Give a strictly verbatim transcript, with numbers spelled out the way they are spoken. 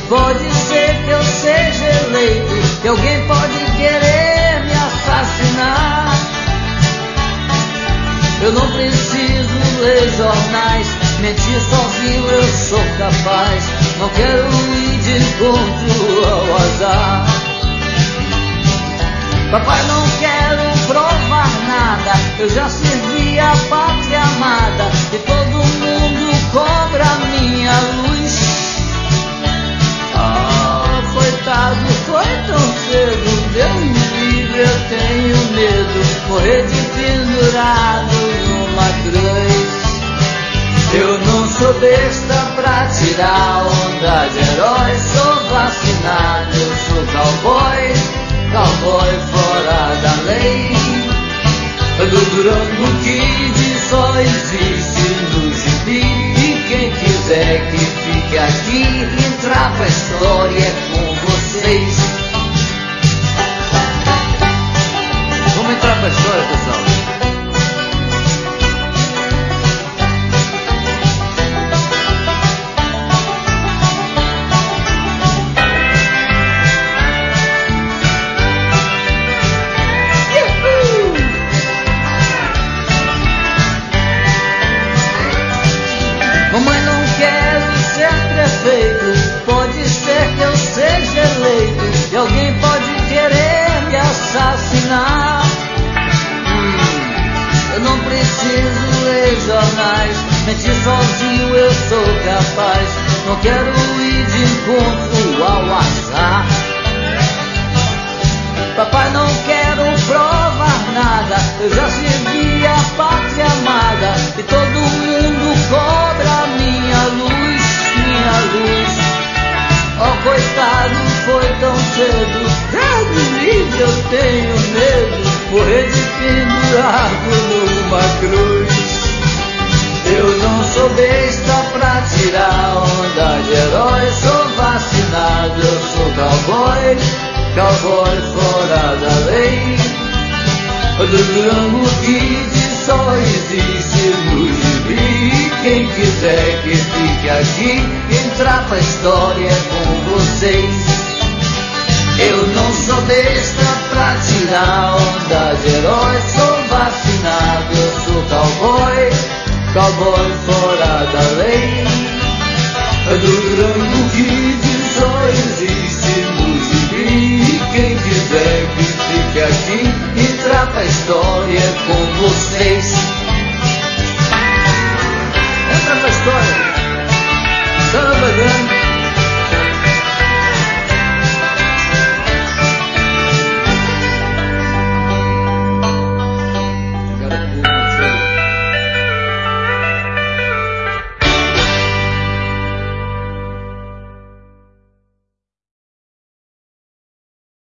Pode ser que eu seja eleito, que alguém pode querer me assassinar. Eu não preciso ler jornais, mentir sozinho eu sou capaz. Não quero ir de encontro ao azar. Papai, não quero provar nada, eu já servi a pátria amada e todo mundo cobra minha luz. Ah, coitado, foi tão cedo, Deus me livre, eu tenho medo, morrer de pendurado numa cruz. Eu não sou besta pra tirar onda de herói, sou vacinado, eu sou cowboy, cowboy fora da lei. Do Durango Kid só existe no gibi, e quem quiser que fique aqui, entrar pra história é com vocês. Vamos entrar pra história, pessoal. Mamãe, não quero ser prefeito, pode ser que eu seja eleito, e alguém pode querer me assassinar. Hum, eu não preciso ler jornais, mentir sozinho eu sou capaz. Não quero ir de encontro ao azar. Papai, não quero provar nada, eu já servi a pátria amada e todo mundo cobra minha luz, minha luz. Oh, coitado, foi tão cedo, Deus me livre, eu tenho medo, morrer de pendurado numa cruz. Eu não sou besta pra tirar onda de herói, sou vacinado, eu sou cowboy, cowboy fora da lei. O Durango Kid só existe no gibi, quem quiser que fique aqui, entrar pra história com vocês. Eu não sou besta pra tirar onda de herói, sou vacinado, eu sou cowboy, cowboy fora da lei. O Durango Kid só existe no gibi, quem quiser que fique aqui, entrar pra história com vocês. Entra pra história. Samba grande.